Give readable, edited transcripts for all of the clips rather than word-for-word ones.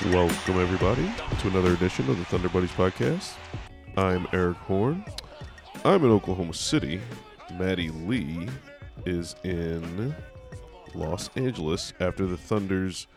Welcome, everybody, to another edition of the Thunder Buddies podcast. I'm Eric Horn. I'm in Oklahoma City. Maddie Lee is in Los Angeles after the Thunder's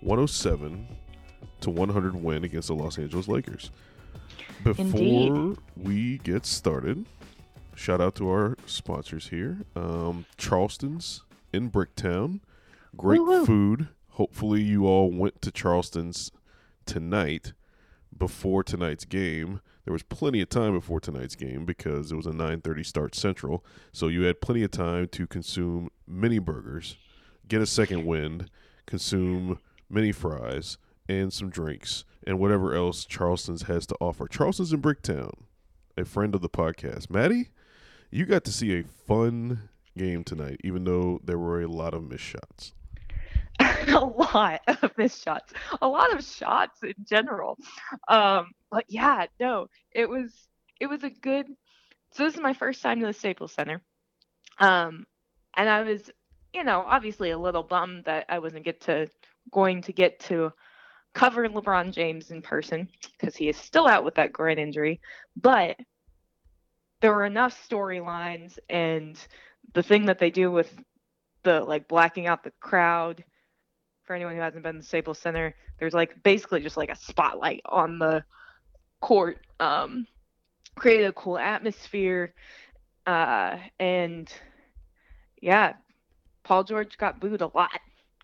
107-100 win against the Los Angeles Lakers. Before Indeed. we get started, shout out to our sponsors here. Charleston's in Bricktown. Great Woo-woo. food. Hopefully you all went to Charleston's tonight before tonight's game. There was plenty of time before tonight's game because it was a 9:30 start Central. So you had plenty of time to consume mini burgers, get a second wind, consume mini fries, and some drinks, and whatever else Charleston's has to offer. Charleston's in Bricktown, a friend of the podcast. Maddie, you got to see a fun game tonight, even though there were a lot of missed shots. A lot of missed shots, a lot of shots in general. But yeah, no, it was a good. So this is my first time to the Staples Center, and I was, obviously a little bummed that I wasn't going to get to cover LeBron James in person because he is still out with that groin injury. But there were enough storylines, and the thing that they do with the blacking out the crowd. For anyone who hasn't been to Staples Center, there's basically just a spotlight on the court, created a cool atmosphere, and yeah, Paul George got booed a lot.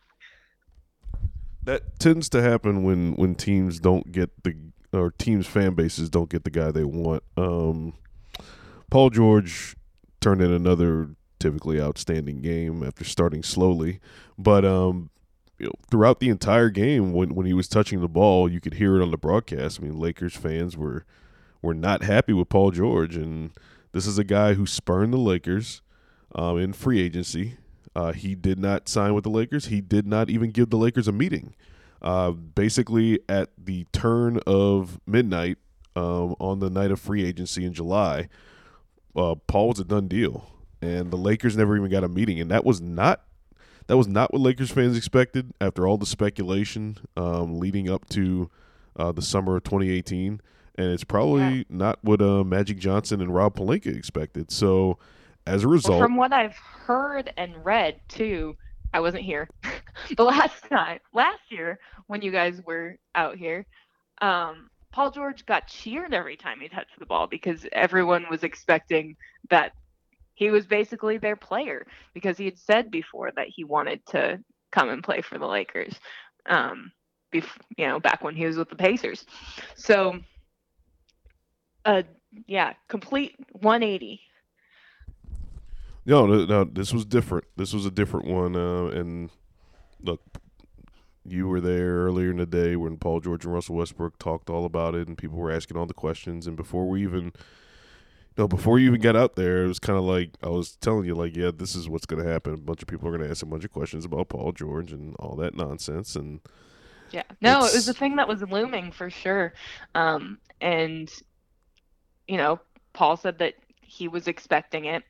That tends to happen when teams don't get or teams' fan bases don't get the guy they want. Paul George turned in another typically outstanding game after starting slowly, but throughout the entire game, when he was touching the ball, you could hear it on the broadcast. I mean, Lakers fans were not happy with Paul George, and this is a guy who spurned the Lakers in free agency. He did not sign with the Lakers. He did not even give the Lakers a meeting. Basically, at the turn of midnight on the night of free agency in July, Paul was a done deal, and the Lakers never even got a meeting, and that was not what Lakers fans expected after all the speculation leading up to the summer of 2018, and it's probably not what Magic Johnson and Rob Pelinka expected. So, as a result, From what I've heard and read too, I wasn't here, but last year when you guys were out here, Paul George got cheered every time he touched the ball because everyone was expecting that he was basically their player because he had said before that he wanted to come and play for the Lakers, back when he was with the Pacers. So, complete 180. No, this was different. This was a different one. And look, you were there earlier in the day when Paul George and Russell Westbrook talked all about it, and people were asking all the questions. And before you even got out there, it was kind of like I was telling you, yeah, this is what's going to happen. A bunch of people are going to ask a bunch of questions about Paul George and all that nonsense. And yeah, no, it was the thing that was looming for sure. And Paul said that he was expecting it.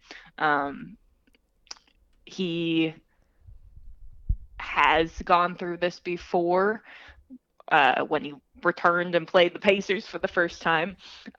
He has gone through this before when he returned and played the Pacers for the first time.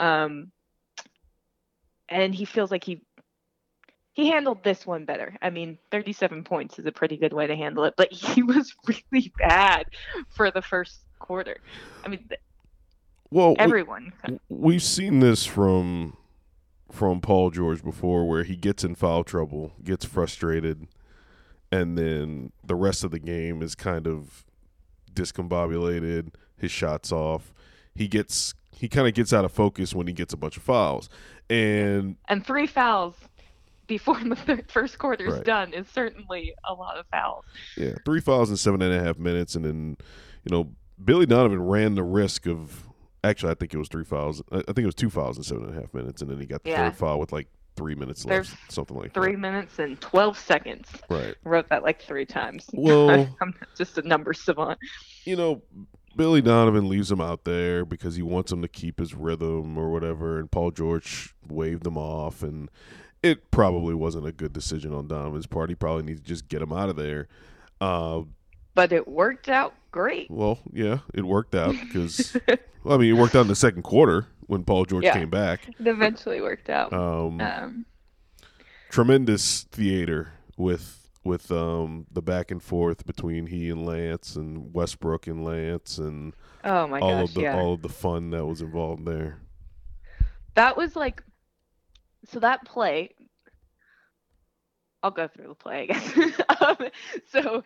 And he feels like he handled this one better. I mean, 37 points is a pretty good way to handle it, but he was really bad for the first quarter. I mean, everyone. We've seen this from Paul George before, where he gets in foul trouble, gets frustrated, and then the rest of the game is kind of discombobulated. His shot's off. He kind of gets out of focus when he gets a bunch of fouls. And 3 fouls before the first quarter's right. done is certainly a lot of fouls. Yeah, 3 fouls in 7.5 minutes. And then, Billy Donovan ran the risk of – actually, I think it was 3 fouls. I think it was 2 fouls in 7.5 minutes. And then he got the third foul with 3 minutes left, something like 3 minutes and 12 seconds. Right. Wrote that 3 times. Well, I'm just a number savant. Billy Donovan leaves him out there because he wants him to keep his rhythm or whatever, and Paul George waved him off, and it probably wasn't a good decision on Donovan's part. He probably needs to just get him out of there. but it worked out great. Well, yeah, it worked out because, well, I mean, it worked out in the second quarter when Paul George Yeah, came back. it eventually worked out. Um, Um, Tremendous theater with the back and forth between he and Lance and Westbrook and Lance and oh my gosh, yeah. all of the fun that was involved there. That was like, so that play, I'll go through the play, I guess. So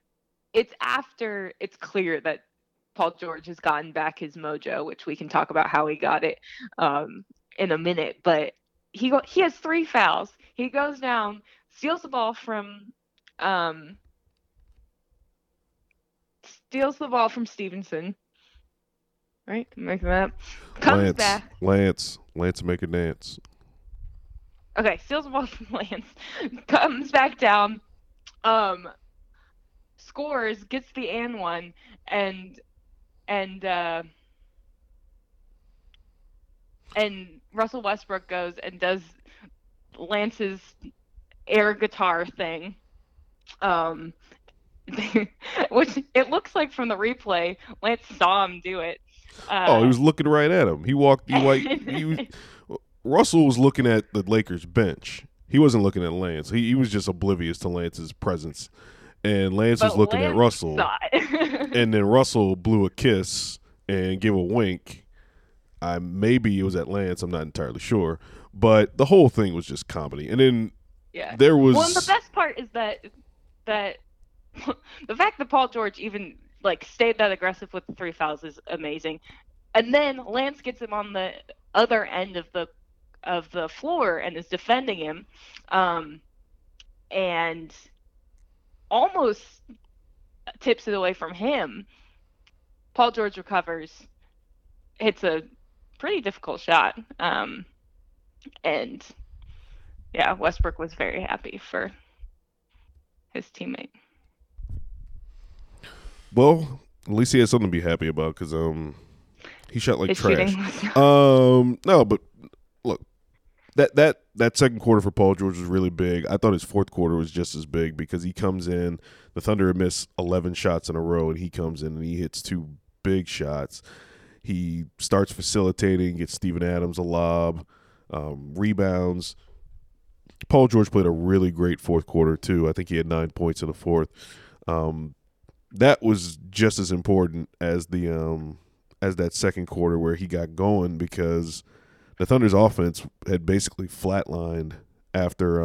it's clear that Paul George has gotten back his mojo, which we can talk about how he got it in a minute. But he has 3 fouls. He goes down, steals the ball from Stevenson. Right, making that up. Comes back. Lance, make a dance. Okay, steals the ball from Lance. Comes back down. Scores, gets the and one, and Russell Westbrook goes and does Lance's air guitar thing, which it looks like from the replay Lance saw him do it. He was looking right at him. Russell was looking at the Lakers bench. He wasn't looking at Lance. He was just oblivious to Lance's presence. And Lance was looking at Russell. And then Russell blew a kiss and gave a wink. Maybe it was at Lance. I'm not entirely sure. But the whole thing was just comedy. And then there was... Well, and the best part is that the fact that Paul George even stayed that aggressive with the 3 fouls is amazing. And then Lance gets him on the other end of the floor and is defending him, and almost tips it away from him. Paul George recovers, hits a pretty difficult shot, and yeah, Westbrook was very happy for his teammate. Well, at least he had something to be happy about because he shot like his trash. No, but look, that second quarter for Paul George was really big. I thought his fourth quarter was just as big because he comes in. The Thunder had missed 11 shots in a row, and he comes in and he hits 2 big shots. He starts facilitating, gets Steven Adams a lob, rebounds. Paul George played a really great fourth quarter too. I think he had 9 points in the fourth. That was just as important as that second quarter where he got going because the Thunder's offense had basically flatlined after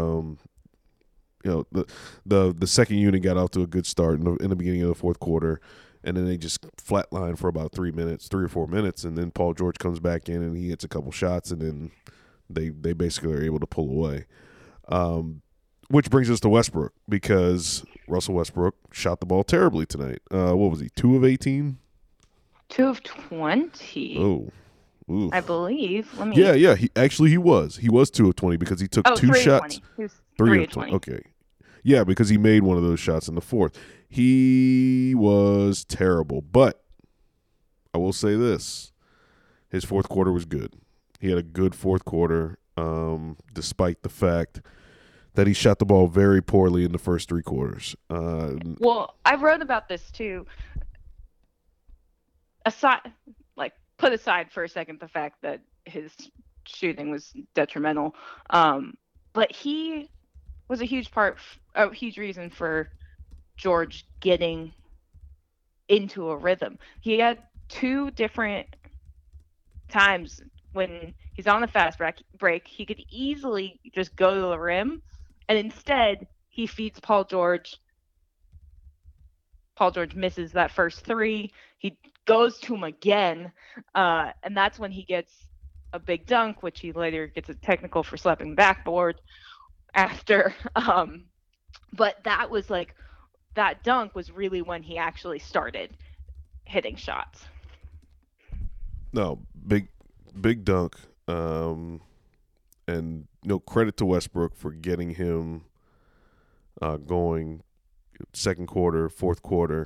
the second unit got off to a good start in the beginning of the fourth quarter, and then they just flatlined for about 3 or 4 minutes, and then Paul George comes back in and he hits a couple shots, and then they basically are able to pull away. Which brings us to Westbrook because Russell Westbrook shot the ball terribly tonight. What was he, 2 of 18? 2 of 20. Oh. Oof. I believe. Yeah. He was. He was 2 of 20 because he took 2 shots. 3 of 20. Okay. Yeah, because he made one of those shots in the fourth. He was terrible, but I will say this: his fourth quarter was good. He had a good fourth quarter, despite the fact that he shot the ball very poorly in the first 3 quarters. Well, I wrote about this too. Put aside for a second the fact that his shooting was detrimental, but he was a huge reason for George getting into a rhythm. He had 2 different times when he's on the fast break. He could easily just go to the rim, and instead he feeds Paul George. Paul George misses that first 3. He goes to him again, and that's when he gets a big dunk, which he later gets a technical for slapping the backboard after. But that dunk was really when he actually started hitting shots. No, big dunk, and credit to Westbrook for getting him going second quarter, fourth quarter.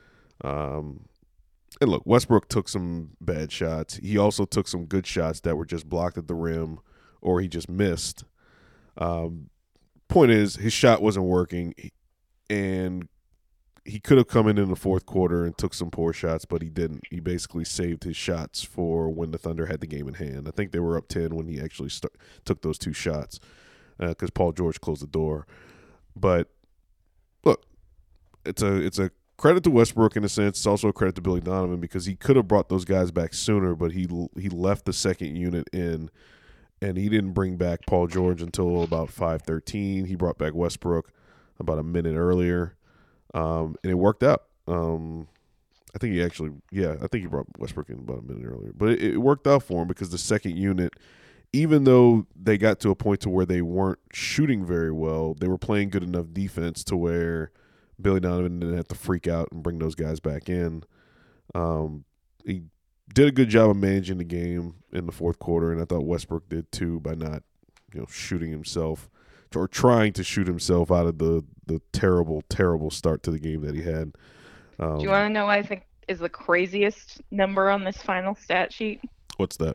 And look, Westbrook took some bad shots. He also took some good shots that were just blocked at the rim or he just missed. Point is, his shot wasn't working, and he could have come in the fourth quarter and took some poor shots, but he didn't. He basically saved his shots for when the Thunder had the game in hand. I think they were up 10 when he actually took those two shots because Paul George closed the door. But look, it's a credit to Westbrook in a sense. It's also a credit to Billy Donovan because he could have brought those guys back sooner, but he left the second unit in, and he didn't bring back Paul George until about 5:13. He brought back Westbrook about a minute earlier. And it worked out. I think he brought Westbrook in about a minute earlier. But it worked out for him because the second unit, even though they got to a point to where they weren't shooting very well, they were playing good enough defense to where Billy Donovan didn't have to freak out and bring those guys back in. He did a good job of managing the game in the fourth quarter, and I thought Westbrook did too by not, shooting himself or trying to shoot himself out of the terrible, terrible start to the game that he had. Do you want to know what I think is the craziest number on this final stat sheet? What's that?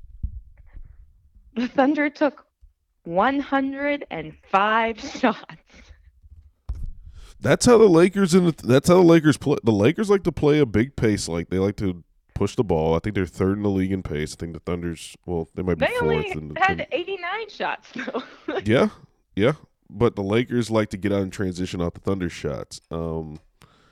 The Thunder took 105 shots. That's how the Lakers play. The Lakers like to play a big pace. Like they like to push the ball. I think they're third in the league in pace. I think the Thunder's they might be fourth. They only had 89 shots though. Yeah, but the Lakers like to get out and transition off the Thunder shots. Part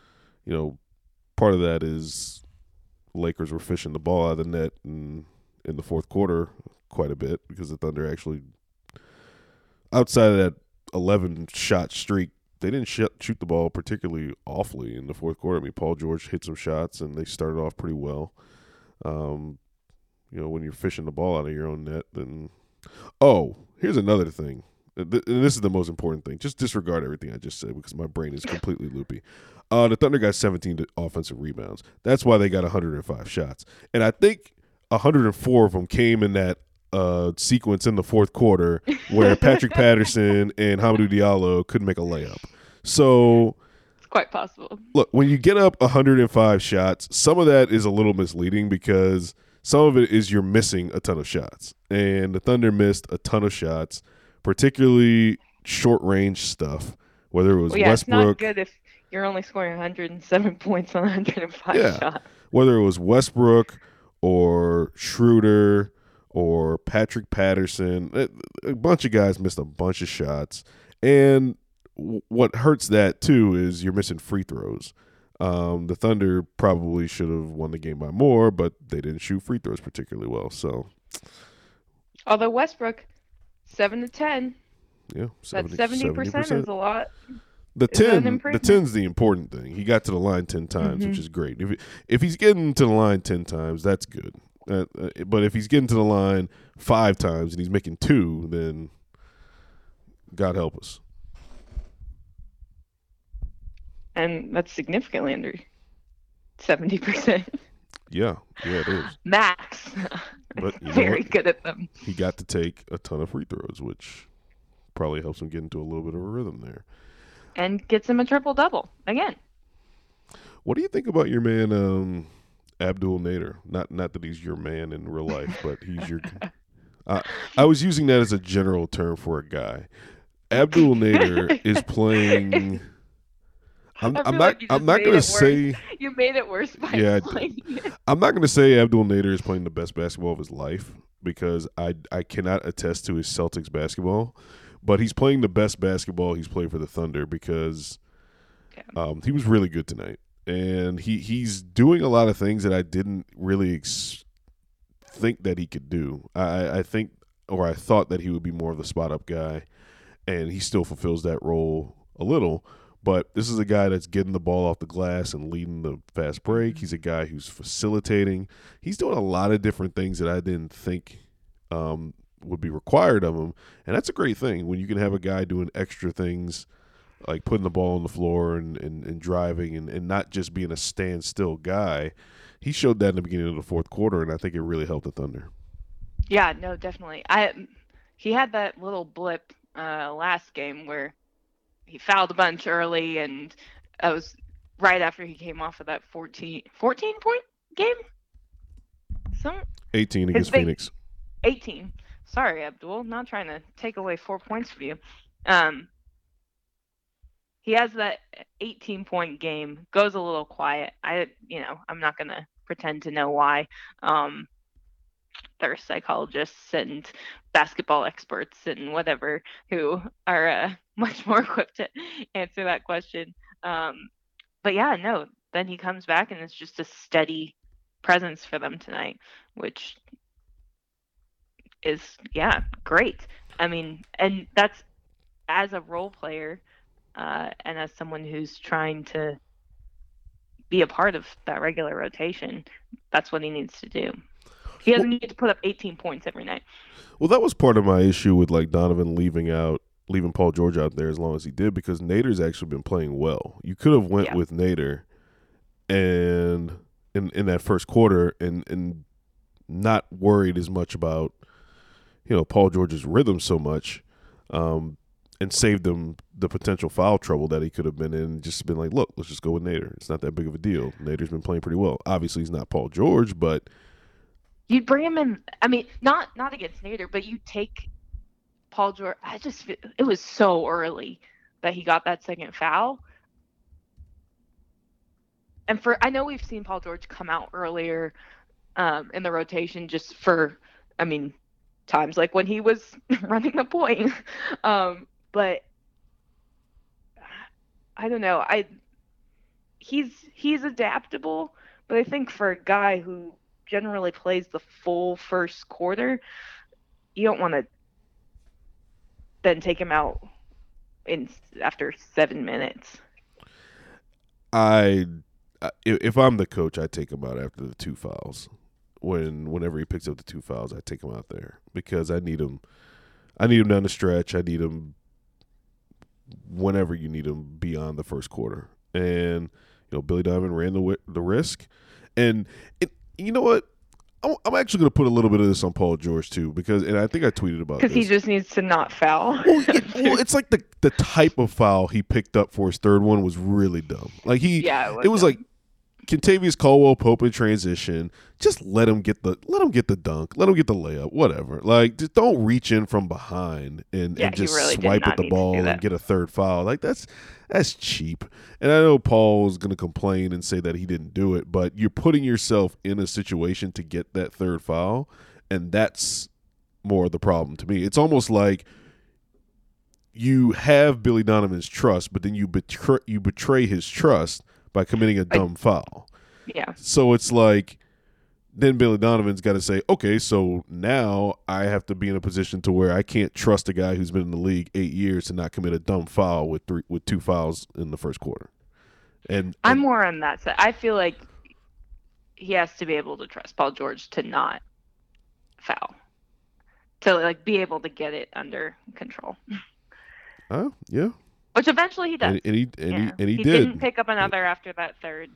of that is Lakers were fishing the ball out of the net in the fourth quarter quite a bit because the Thunder actually, outside of that 11-shot streak, they didn't shoot the ball particularly awfully in the fourth quarter. I mean, Paul George hit some shots, and they started off pretty well. When you're fishing the ball out of your own net, then here's another thing. And this is the most important thing. Just disregard everything I just said because my brain is completely loopy. The Thunder got 17 offensive rebounds. That's why they got 105 shots. And I think 104 of them came in that sequence in the fourth quarter where Patrick Patterson and Hamidou Diallo couldn't make a layup. So it's quite possible. Look, when you get up 105 shots, some of that is a little misleading because some of it is you're missing a ton of shots. And the Thunder missed a ton of shots, particularly short-range stuff, whether it was Westbrook. It's not good if you're only scoring 107 points on 105 shots. Whether it was Westbrook or Schroeder or Patrick Patterson, a bunch of guys missed a bunch of shots. And what hurts that, too, is you're missing free throws. The Thunder probably should have won the game by more, but they didn't shoot free throws particularly well. So, although Westbrook, 7 to 10. Yeah, 70% is a lot. The 10's the important thing. He got to the line 10 times, which is great. If he's getting to the line 10 times, that's good. But if he's getting to the line 5 times and he's making 2, then God help us. And that's significantly under 70%. Yeah, it is. Max. But very good at them. He got to take a ton of free throws, which probably helps him get into a little bit of a rhythm there. And gets him a triple-double again. What do you think about your man, Abdul Nader? Not that he's your man in real life, but he's your. I was using that as a general term for a guy. Abdul Nader is playing. I'm not going to say you made it worse by playing it. I'm not going to say Abdul Nader is playing the best basketball of his life because I cannot attest to his Celtics basketball, but he's playing the best basketball he's played for the Thunder because he was really good tonight, and he's doing a lot of things that I didn't really think that he could do. I thought that he would be more of the spot up guy, and he still fulfills that role a little. But this is a guy that's getting the ball off the glass and leading the fast break. He's a guy who's facilitating. He's doing a lot of different things that I didn't think would be required of him. And that's a great thing when you can have a guy doing extra things like putting the ball on the floor and driving and not just being a standstill guy. He showed that in the beginning of the fourth quarter, and I think it really helped the Thunder. Yeah, no, definitely. He had that little blip last game where he fouled a bunch early, and that was right after he came off of that 14-point game? 18 against Phoenix. 18. Sorry, Abdul. Not trying to take away 4 points from you. he has that 18-point game, goes a little quiet. I'm not gonna pretend to know why. Um, there's psychologists and basketball experts and whatever who are much more equipped to answer that question. Um, but yeah, no, then he comes back and it's just a steady presence for them tonight, which is, yeah, great. I mean, and that's as a role player and as someone who's trying to be a part of that regular rotation, that's what he needs to do. He doesn't need to put up 18 points every night. Well, that was part of my issue with like Donovan leaving Paul George out there as long as he did, because Nader's actually been playing well. You could have went with Nader and in that first quarter and not worried as much about Paul George's rhythm so much, and saved him the potential foul trouble that he could have been in. And just been like, look, let's just go with Nader. It's not that big of a deal. Nader's been playing pretty well. Obviously, he's not Paul George, but you'd bring him in. I mean, not against Nader, but you take Paul George. It was so early that he got that second foul. And I know we've seen Paul George come out earlier in the rotation just for, I mean, times like when he was running the point. But I don't know. He's adaptable, but I think for a guy who generally plays the full first quarter, you don't want to then take him out after 7 minutes. If I'm the coach, I take him out after the 2 fouls. Whenever he picks up the 2 fouls, I take him out there because I need him down the stretch. I need him whenever you need him beyond the first quarter. And Billy Donovan ran the risk, and you know what? I'm actually going to put a little bit of this on Paul George too, and I think I tweeted about this. Because he just needs to not foul. Well, it's like the type of foul he picked up for his third one was really dumb. Like it was like Kentavious Caldwell-Pope in transition. Just let him get the dunk, let him get the layup, whatever. Like, just don't reach in from behind and just really swipe at the ball and get a third foul. Like that's cheap. And I know Paul was going to complain and say that he didn't do it, but you're putting yourself in a situation to get that third foul, and that's more of the problem to me. It's almost like you have Billy Donovan's trust, but then you betray his trust by committing a dumb foul. Yeah. So it's like then Billy Donovan's got to say, okay, so now I have to be in a position to where I can't trust a guy who's been in the league 8 years to not commit a dumb foul with 2 fouls in the first quarter. And I'm more on that side. I feel like he has to be able to trust Paul George to not foul, to like be able to get it under control. Oh, yeah. Which eventually he does. And he did. Didn't pick up another after that third.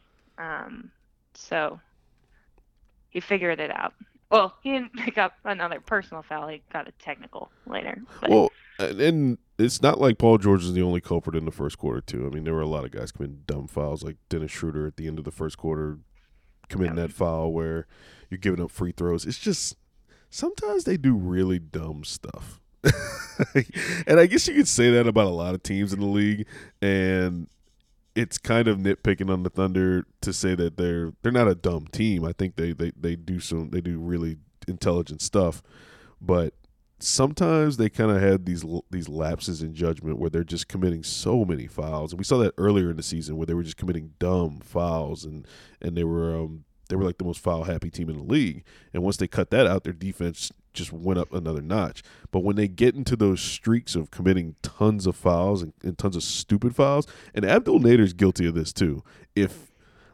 So he figured it out. Well, he didn't pick up another personal foul. He got a technical later. But. Well, and it's not like Paul George is the only culprit in the first quarter, too. I mean, there were a lot of guys committing dumb fouls, like Dennis Schroeder at the end of the first quarter committing that foul where you're giving up free throws. It's just sometimes they do really dumb stuff. And I guess you could say that about a lot of teams in the league, and it's kind of nitpicking on the Thunder to say that they're not a dumb team. I think they do really intelligent stuff, but sometimes they kind of had these lapses in judgment where they're just committing so many fouls, and we saw that earlier in the season where they were just committing dumb fouls, and they were like the most foul happy team in the league. And once they cut that out, their defense just went up another notch. But when they get into those streaks of committing tons of fouls and tons of stupid fouls, and Abdel Nader's guilty of this too. If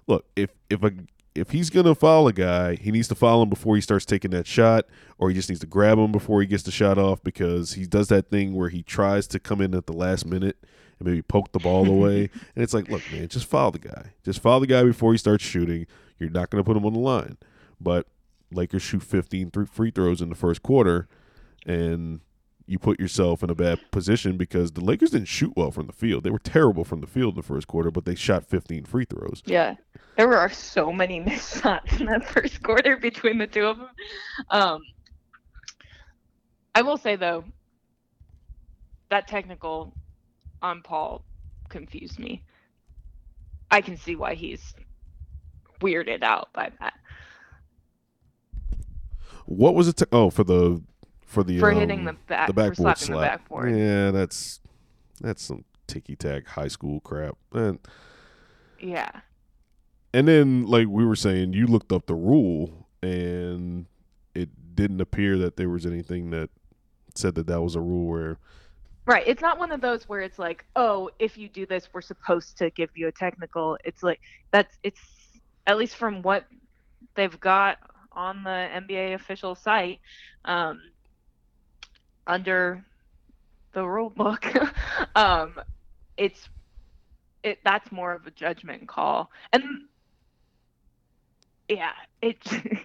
he's gonna foul a guy, he needs to foul him before he starts taking that shot, or he just needs to grab him before he gets the shot off, because he does that thing where he tries to come in at the last minute and maybe poke the ball away. And it's like, look, man, just foul the guy. Just foul the guy before he starts shooting. You're not going to put him on the line. But Lakers shoot 15 free throws in the first quarter, and you put yourself in a bad position because the Lakers didn't shoot well from the field. They were terrible from the field in the first quarter, but they shot 15 free throws. Yeah. There were so many missed shots in that first quarter between the two of them. I will say, though, that technical on Paul confused me. I can see why he's weirded out by that. What was it? For the For hitting the for backboard slapping the slap. backboard. Yeah, that's some ticky tack high school crap. Yeah. And then, like we were saying, you looked up the rule, and it didn't appear that there was anything that said that was a rule where. Right. It's not one of those where it's like, oh, if you do this, we're supposed to give you a technical. It's like it's at least from what they've got on the NBA official site, under the rule book, that's more of a judgment call. And yeah, it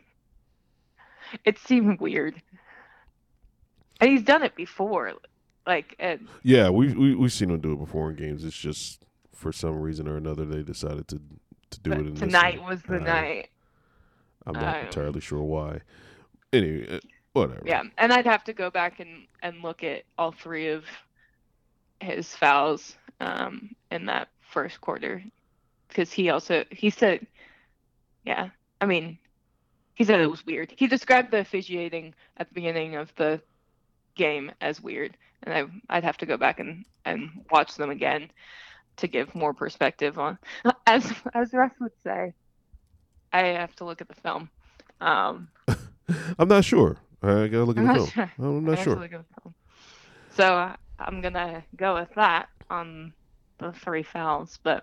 seemed weird. And he's done it before. Yeah, we've seen him do it before in games. It's just for some reason or another they decided to do it in tonight was the night. I'm not entirely sure why. Anyway, whatever. Yeah, and I'd have to go back and look at all three of his fouls in that first quarter, because he said, yeah, I mean, he said it was weird. He described the officiating at the beginning of the game as weird, and I'd have to go back and watch them again to give more perspective on. As Russ would say, I have to look at the film. I'm not sure. I gotta look at the film. Sure. I'm not sure. Look at the film. So I'm gonna go with that on the three fouls, but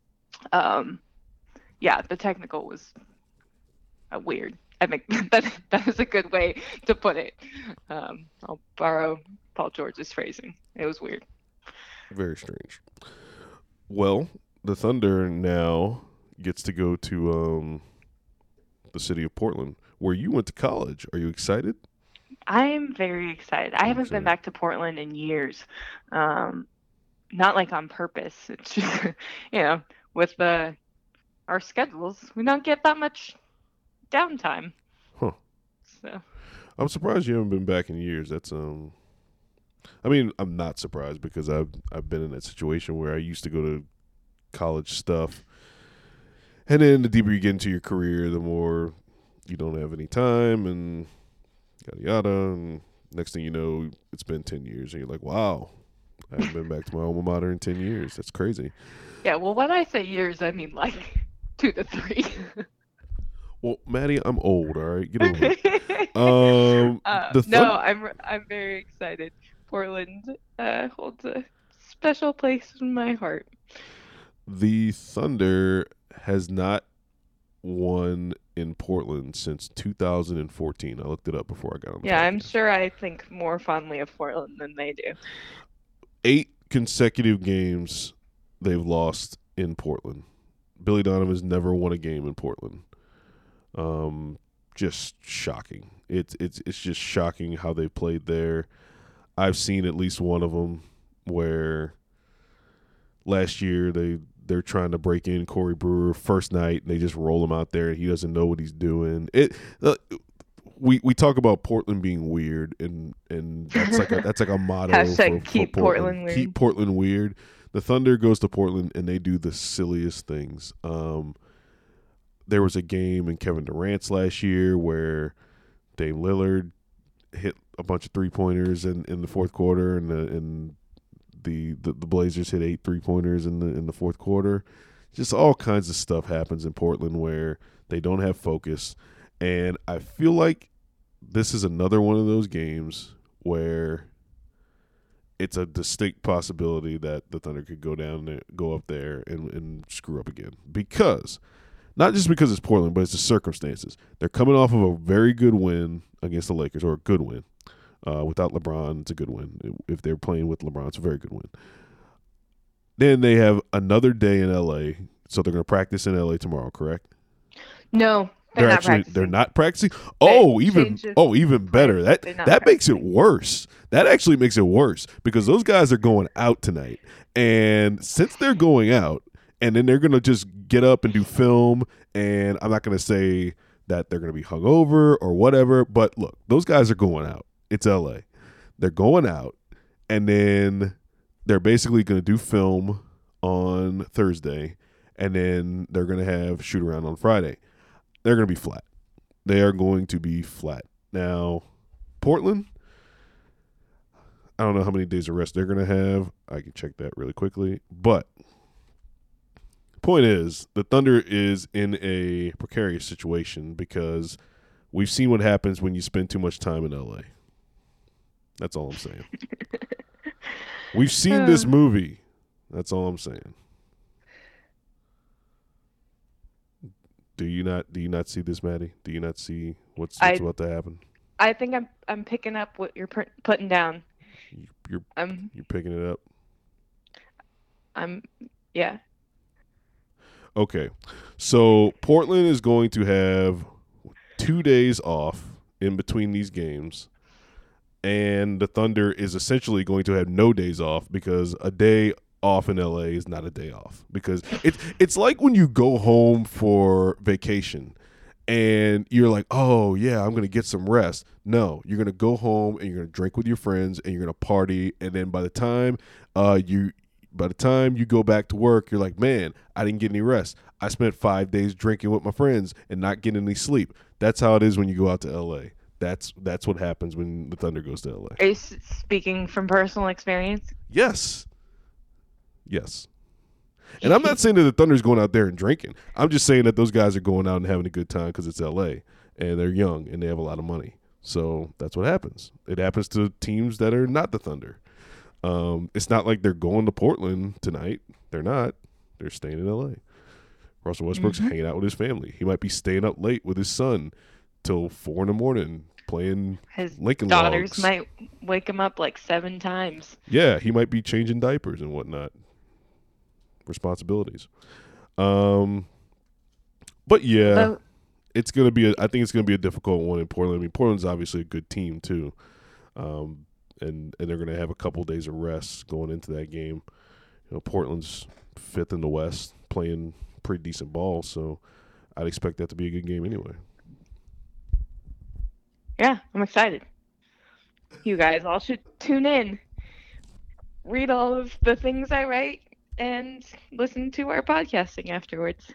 yeah, the technical was weird. I think that is a good way to put it. I'll borrow Paul George's phrasing. It was weird. Very strange. Well, the Thunder now gets to go to the city of Portland, where you went to college. Are you excited? I am very excited. I haven't been back to Portland in years. Not like on purpose. It's just, with our schedules, we don't get that much downtime. Huh. So I'm surprised you haven't been back in years. That's I mean, I'm not surprised because I've been in that situation where I used to go to college stuff, and then the deeper you get into your career, the more you don't have any time, and yada yada. And next thing you know, it's been 10 years, and you're like, wow, I haven't been back to my alma mater in 10 years. That's crazy. Yeah, well, when I say years, I mean like 2 to 3. Well, Maddie, I'm old. All right, get over it. No, I'm very excited. Portland holds a special place in my heart. The Thunder has not won in Portland since 2014. I looked it up before I got on the podcast. I'm sure I think more fondly of Portland than they do. 8 consecutive games they've lost in Portland. Billy Donovan's never won a game in Portland. Just shocking. It's just shocking how they played there. I've seen at least one of them where last year they're trying to break in Corey Brewer first night, and they just roll him out there, and he doesn't know what he's doing. We talk about Portland being weird, and that's like a motto for keep Portland. Weird. Keep Portland weird. The Thunder goes to Portland, and they do the silliest things. There was a game in Kevin Durant's last year where Dame Lillard hit a bunch of 3-pointers in the fourth quarter, and the Blazers hit 8 3-pointers in the fourth quarter. Just all kinds of stuff happens in Portland where they don't have focus, and I feel like this is another one of those games where it's a distinct possibility that the Thunder could go up there and screw up again, because not just because it's Portland, but it's the circumstances. They're coming off of a very good win against the Lakers, or a good win. Without LeBron, it's a good win. If they're playing with LeBron, it's a very good win. Then they have another day in L.A., so they're going to practice in L.A. tomorrow, correct? No, they're not practicing. Even better. That makes it worse. That actually makes it worse because those guys are going out tonight, and since they're going out, and then they're going to just get up and do film, and I'm not going to say that they're going to be hungover or whatever, but look, those guys are going out. It's L.A. They're going out, and then they're basically going to do film on Thursday, and then they're going to have shoot around on Friday. They're going to be flat. They are going to be flat. Now, Portland, I don't know how many days of rest they're going to have. I can check that really quickly. But point is, the Thunder is in a precarious situation because we've seen what happens when you spend too much time in LA. That's all I'm saying. We've seen this movie. That's all I'm saying. Do you not see this, Maddie? Do you not see what's about to happen? I think I'm picking up what you're putting down. You're picking it up. Yeah. Okay, so Portland is going to have 2 days off in between these games, and the Thunder is essentially going to have no days off because a day off in LA is not a day off, because it's like when you go home for vacation and you're like, oh yeah, I'm gonna get some rest. No, you're gonna go home and you're gonna drink with your friends and you're gonna party, and then by the time you go back to work, you're like, man, I didn't get any rest. I spent 5 days drinking with my friends and not getting any sleep. That's how it is when you go out to LA. That's what happens when the Thunder goes to LA. Are you speaking from personal experience? Yes. And I'm not saying that the Thunder's going out there and drinking. I'm just saying that those guys are going out and having a good time because it's LA and they're young and they have a lot of money. So that's what happens. It happens to teams that are not the Thunder. It's not like they're going to Portland tonight. They're not. They're staying in LA. Russell Westbrook's hanging out with his family. He might be staying up late with his son till 4 a.m. playing his Lincoln daughters Logs. might wake him up like 7 times. Yeah, he might be changing diapers and whatnot. Responsibilities. But yeah, it's gonna be. I think it's gonna be a difficult one in Portland. I mean, Portland's obviously a good team too, and they're gonna have a couple days of rest going into that game. You know, Portland's 5th in the West, playing pretty decent ball, so I'd expect that to be a good game anyway. Yeah, I'm excited. You guys all should tune in, read all of the things I write, and listen to our podcasting afterwards.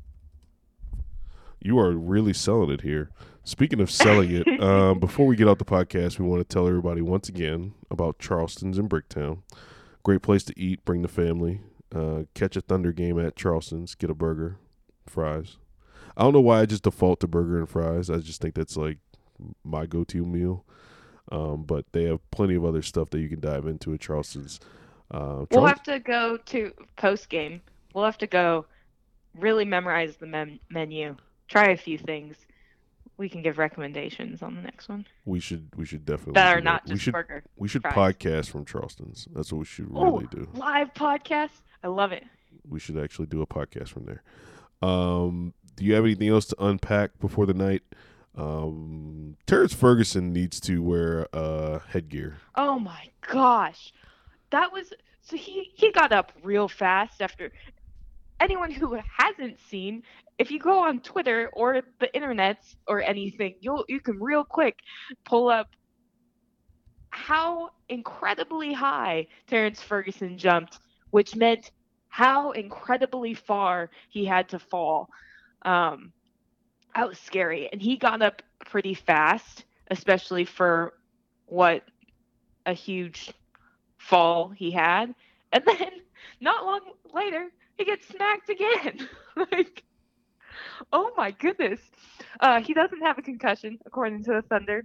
You are really selling it here. Speaking of selling it, before we get out the podcast, we want to tell everybody once again about Charleston's in Bricktown. Great place to eat, bring the family. Catch a Thunder game at Charleston's, get a burger, fries. I don't know why I just default to burger and fries. I just think that's like my go-to meal. But they have plenty of other stuff that you can dive into at Charleston's. We'll have to go to post-game. We'll have to go really memorize the menu. Try a few things. We can give recommendations on the next one. We should definitely that are not just burger. We should fries. podcast from Charleston's. That's what we should really do. Live podcast. I love it. We should actually do a podcast from there. Do you have anything else to unpack before the night? Terrence Ferguson needs to wear headgear. Oh my gosh. That was so he got up real fast after. Anyone who hasn't seen, if you go on Twitter or the internet or anything, you can real quick pull up how incredibly high Terrence Ferguson jumped, which meant how incredibly far he had to fall. That was scary, and he got up pretty fast, especially for what a huge fall he had. And then not long later, he gets smacked again. Like, oh my goodness. He doesn't have a concussion, according to the Thunder.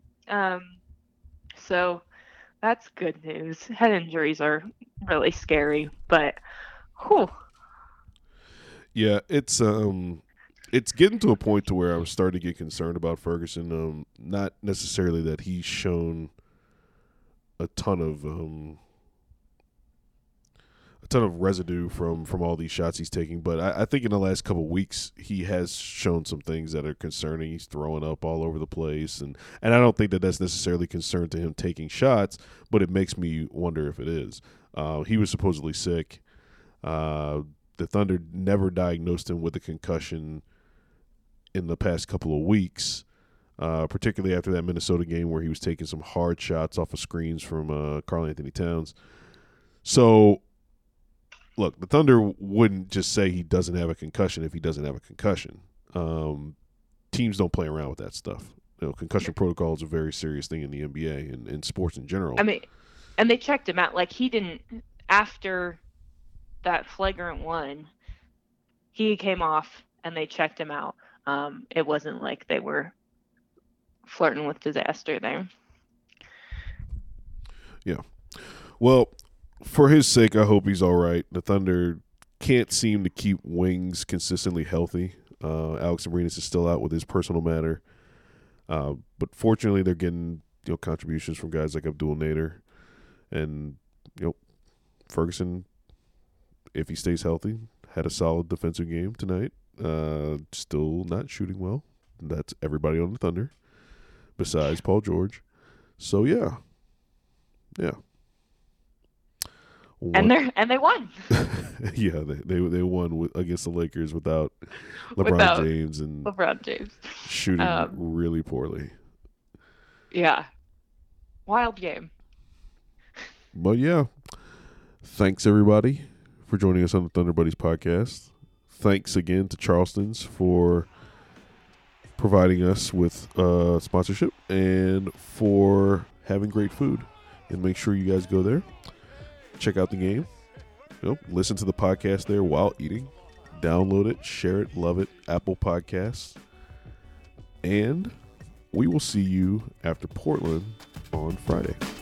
So that's good news. Head injuries are really scary, but whew. Yeah, it's getting to a point to where I'm starting to get concerned about Ferguson. Not necessarily that he's shown a ton of residue from all these shots he's taking, but I think in the last couple of weeks he has shown some things that are concerning. He's throwing up all over the place, and I don't think that that's necessarily concern to him taking shots, but it makes me wonder if it is. He was supposedly sick. The Thunder never diagnosed him with a concussion in the past couple of weeks, particularly after that Minnesota game where he was taking some hard shots off of screens from Karl-Anthony Towns. So look, the Thunder wouldn't just say he doesn't have a concussion if he doesn't have a concussion. Teams don't play around with that stuff. Concussion protocol is a very serious thing in the NBA and in sports in general. I mean, and they checked him out. Like, he didn't, after that flagrant one, he came off and they checked him out. It wasn't like they were flirting with disaster there. Yeah. Well, for his sake, I hope he's all right. The Thunder can't seem to keep wings consistently healthy. Alex Abrines is still out with his personal matter. But fortunately, they're getting contributions from guys like Abdul Nader. And, Ferguson, if he stays healthy, had a solid defensive game tonight. Still not shooting well. That's everybody on the Thunder besides Paul George. So, yeah. And they won. Yeah, they won against the Lakers without LeBron James and LeBron James shooting really poorly. Yeah, wild game. But yeah, thanks everybody for joining us on the Thunder Buddies podcast. Thanks again to Charleston's for providing us with sponsorship and for having great food. And make sure you guys go there. Check out the game. Listen to the podcast there while eating. Download it, share it, love it. Apple Podcasts. And we will see you after Portland on Friday.